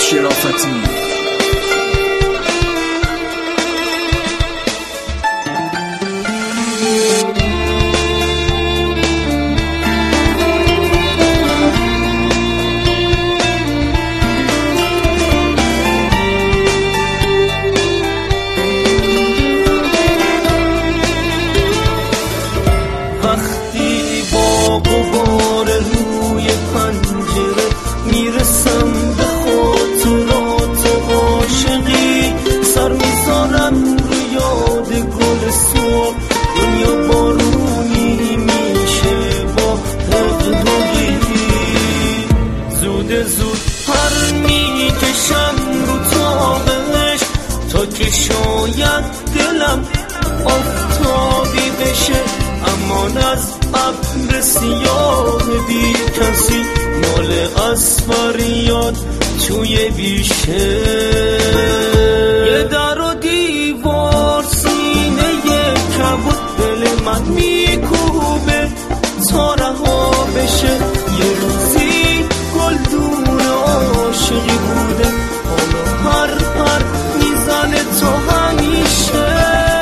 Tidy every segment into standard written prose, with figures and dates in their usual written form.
شرافتی. وقتی با غبار روی پنجره میرسم به خاطرات عاشقی، سر میذارم رو یاد گل صبح، دنیا بارونی میشه با دقدقی، زود پر میکشم رو تابش تا که شاید دلم آفتابی بشه، امان از ابر سیاه بی کسی، مال از فریاد توی بیشه. یه در و دیوار سینه کبود دل من میکوبه تا رها بشه، یه روزی گل دور عاشقی بوده، حالا پر میزنه تا همیشه.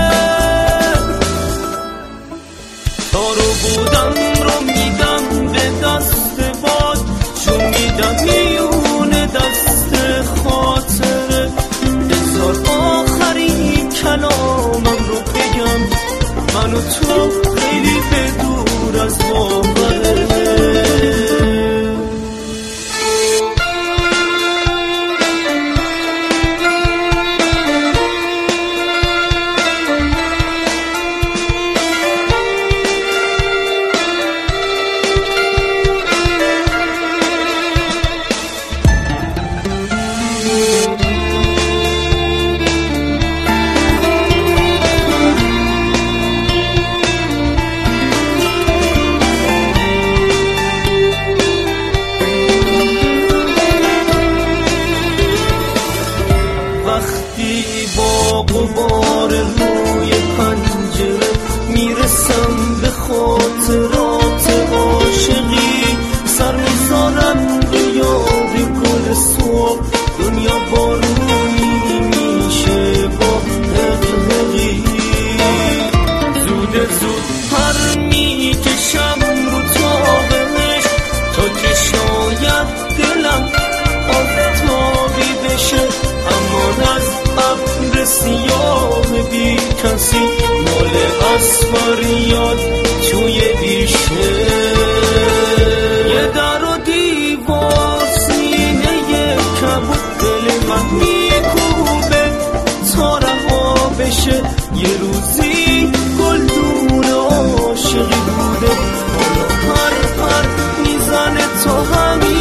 تارو بودم رو میدم به دست باد، چون میدم میونه دست خاطره، بذار آخرین کلامم رو بگم، من و تو خیلی به دور از باوره. وقتی با غبار روی پنجره میرسم به خاطرات عاشقی، سر میذارم رو یاد گل صبح، دنیا بارونی میشه با دقدقی، زود پر میکشم رو تابش تا که شاید دلم آفتابی بشه، امان از ابر سیاه بی کسی، مال از فریاد توی بیشه. یه در و دیوار سینه کبود دل من میکوبه تا رها بشه، یه روزی گل دور عاشقی بوده، حالا پر میزنه تا همین